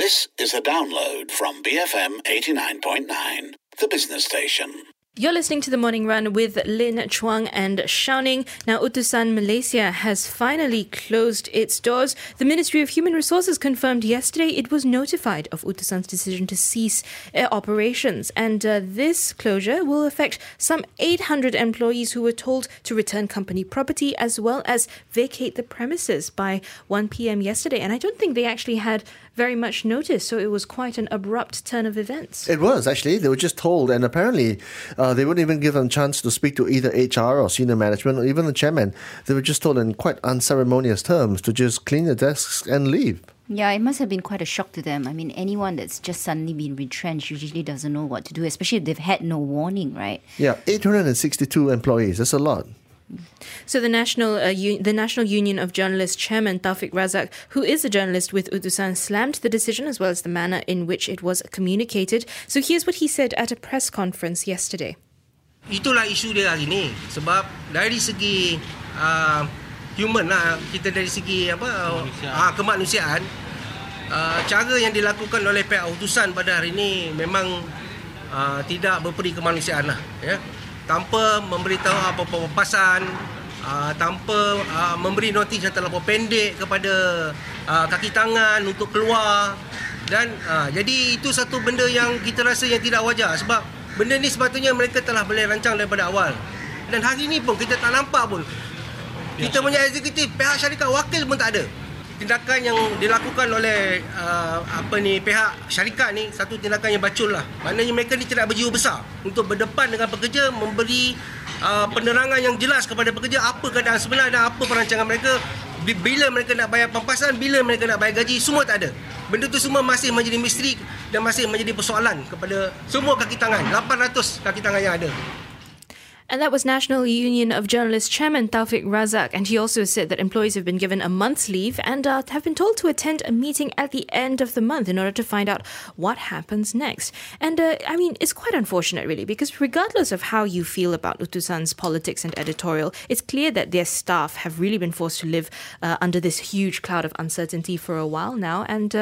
This is a download from BFM 89.9, the business station. You're listening to The Morning Run with Lin Chuang and Xiaoning. Now, Utusan Malaysia has finally closed its doors. The Ministry of Human Resources confirmed yesterday it was notified of Utusan's decision to cease operations. And this closure will affect some 800 employees who were told to return company property as well as vacate the premises by 1 p.m. yesterday. And I don't think they actually had very much notice, so it was quite an abrupt turn of events. It was, actually. They were just told, and apparently they wouldn't even give them a chance to speak to either HR or senior management or even the chairman. They were just told in quite unceremonious terms to just clean the desks and leave. Yeah, it must have been quite a shock to them. I mean, anyone that's just suddenly been retrenched usually doesn't know what to do, especially if they've had no warning, right? Yeah, 862 employees. That's a lot. So the National Union of Journalists chairman Taufik Razak, who is a journalist with Utusan, slammed the decision as well as the manner in which it was communicated. So here's what he said at a press conference yesterday. Itulah isu dia hari ni, sebab dari segi human lah, kita dari segi kemanusiaan, cara yang dilakukan oleh pihak utusan pada hari ini memang tidak berperi kemanusiaan lah, ya. Tanpa memberitahu apa-apa papasan, tanpa memberi notis yang terlalu pendek kepada kaki tangan untuk keluar. Dan jadi itu satu benda yang kita rasa yang tidak wajar, sebab benda ni sepatutnya mereka telah boleh rancang daripada awal. Dan hari ni pun kita tak nampak pun. Kita punya eksekutif, pihak syarikat wakil pun tak ada. Tindakan yang dilakukan oleh pihak syarikat ni satu tindakan yang bacul lah. Maknanya mereka ni tidak berjiwa besar untuk berdepan dengan pekerja, memberi penerangan yang jelas kepada pekerja apa keadaan sebenar dan apa perancangan mereka, bila mereka nak bayar pampasan, bila mereka nak bayar gaji, semua tak ada. Benda tu semua masih menjadi misteri dan masih menjadi persoalan kepada semua kaki tangan, 800 kaki tangan yang ada. And that was National Union of Journalists Chairman Taufik Razak, and he also said that employees have been given a month's leave and have been told to attend a meeting at the end of the month in order to find out what happens next. And I mean, it's quite unfortunate really, because regardless of how you feel about Utusan's politics and editorial, it's clear that their staff have really been forced to live under this huge cloud of uncertainty for a while now, and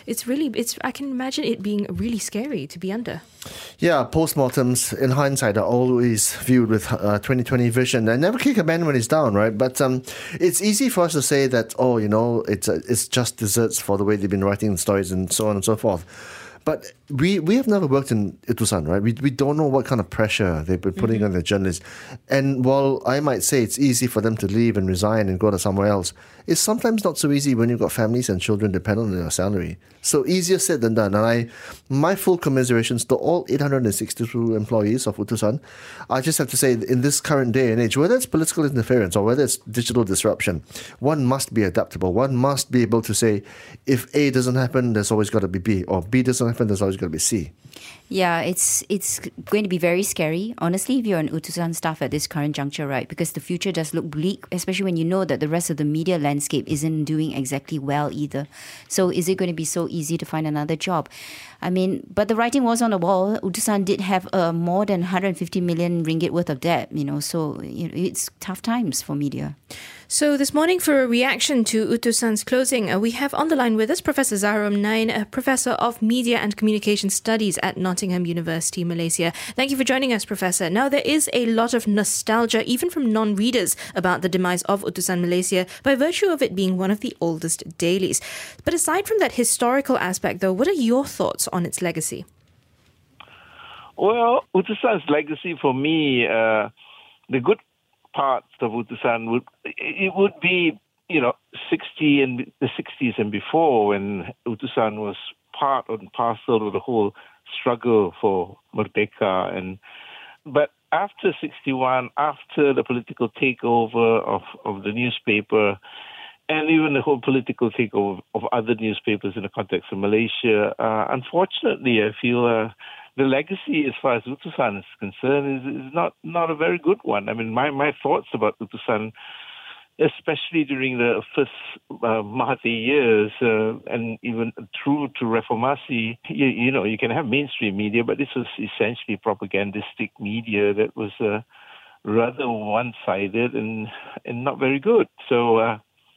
I can imagine it being really scary to be under. Yeah, postmortems in hindsight are always viewed with 2020 vision. And never kick a man when he's down, right? But it's easy for us to say that, it's just desserts for the way they've been writing the stories and so on and so forth. But we have never worked in Utusan, right? We don't know what kind of pressure they've been putting on the journalists. And while I might say it's easy for them to leave and resign and go to somewhere else, it's sometimes not so easy when you've got families and children dependent on your salary. So easier said than done. And my full commiserations to all 862 employees of Utusan. I just have to say, in this current day and age, whether it's political interference or whether it's digital disruption, one must be adaptable. One must be able to say, if A doesn't happen, there's always got to be B, or B doesn't happen, there's always got to be C. Yeah, it's going to be very scary, honestly, if you're an Utusan staff at this current juncture, right? Because the future does look bleak, especially when you know that the rest of the media landscape isn't doing exactly well either. So is it going to be so easy to find another job? I mean, but the writing was on the wall. Utusan did have more than 150 million ringgit worth of debt, so it's tough times for media. So this morning, for a reaction to Utusan's closing, we have on the line with us Professor Zaharom Nain, a Professor of Media and Communication Studies at Nottingham University, Malaysia. Thank you for joining us, Professor. Now, there is a lot of nostalgia, even from non-readers, about the demise of Utusan Malaysia by virtue of it being one of the oldest dailies. But aside from that historical aspect, though, what are your thoughts on its legacy? Well, Utusan's legacy for me, the good parts of Utusan would be, 60 and the 60s and before, when Utusan was part and parcel of the whole struggle for Merdeka. But after 61, after the political takeover of the newspaper, and even the whole political takeover of other newspapers in the context of Malaysia, unfortunately, I feel the legacy as far as Utusan is concerned is not a very good one. I mean, my thoughts about Utusan, especially during the first Mahathir years and even through to Reformasi, you can have mainstream media, but this was essentially propagandistic media that was rather one-sided and not very good. So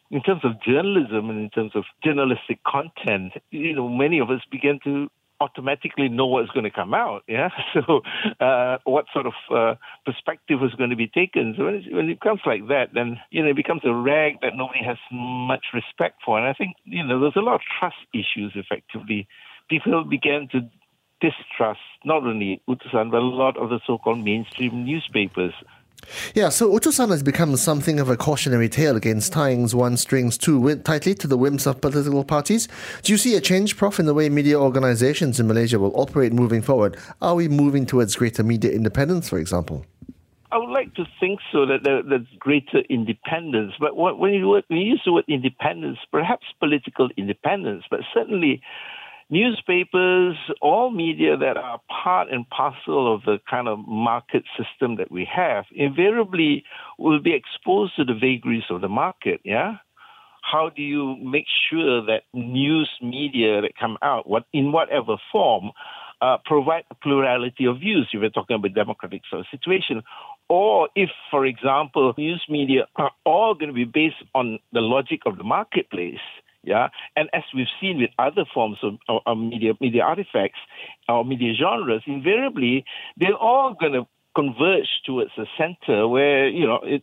in terms of journalism and in terms of journalistic content, many of us began to automatically know what's going to come out. Yeah. So, what sort of perspective was going to be taken? So when it comes like that, then it becomes a rag that nobody has much respect for. And I think there's a lot of trust issues. Effectively, people began to distrust not only Utusan but a lot of the so-called mainstream newspapers. Yeah, so Utusan has become something of a cautionary tale against tying one's strings too tightly to the whims of political parties. Do you see a change, Prof, in the way media organizations in Malaysia will operate moving forward? Are we moving towards greater media independence, for example? I would like to think so, that there's greater independence. But when you use the word independence, perhaps political independence, but certainly newspapers, all media that are part and parcel of the kind of market system that we have, invariably will be exposed to the vagaries of the market, yeah? How do you make sure that news media that come out, in whatever form, provide a plurality of views, if we're talking about democratic sort of situation? Or if, for example, news media are all going to be based on the logic of the marketplace, yeah, and as we've seen with other forms of media artifacts or media genres, invariably they're all going to converge towards a center where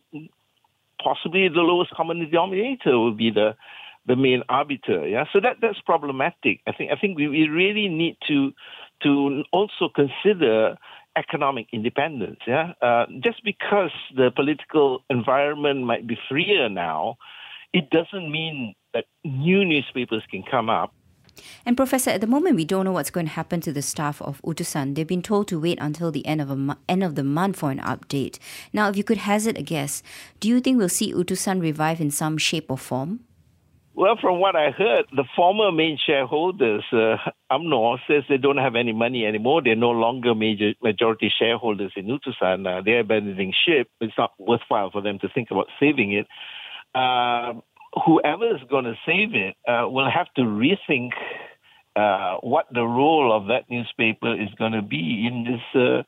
possibly the lowest common denominator will be the main arbiter. Yeah, so that's problematic. I think we really need to also consider economic independence. Yeah, just because the political environment might be freer now, it doesn't mean that new newspapers can come up. And Professor, at the moment, we don't know what's going to happen to the staff of Utusan. They've been told to wait until the end of the month for an update. Now, if you could hazard a guess, do you think we'll see Utusan revive in some shape or form? Well, from what I heard, the former main shareholders, UMNO, says they don't have any money anymore. They're no longer majority shareholders in Utusan. They're abandoning ship. It's not worthwhile for them to think about saving it. Whoever is going to save it will have to rethink what the role of that newspaper is going to be in this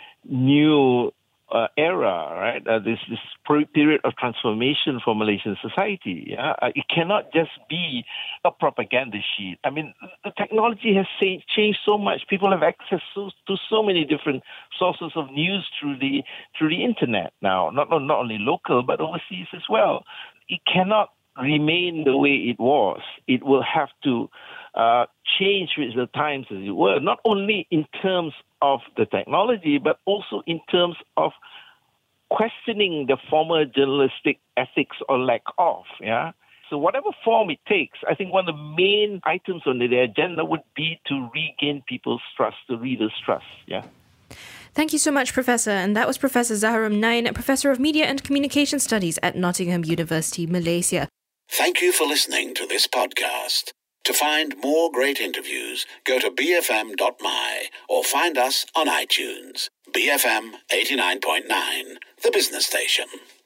new era, right? This period of transformation for Malaysian society. Yeah? It cannot just be a propaganda sheet. I mean, the technology has changed so much. People have access to so many different sources of news through the internet now, not only local but overseas as well. It cannot remain the way it was. It will have to change with the times, as it were, not only in terms of the technology, but also in terms of questioning the former journalistic ethics or lack of. Yeah. So whatever form it takes, I think one of the main items on the agenda would be to regain people's trust, the readers' trust. Yeah. Thank you so much, Professor. And that was Professor Zaharom Nain, Professor of Media and Communication Studies at Nottingham University, Malaysia. Thank you for listening to this podcast. To find more great interviews, go to bfm.my or find us on iTunes. BFM 89.9, the business station.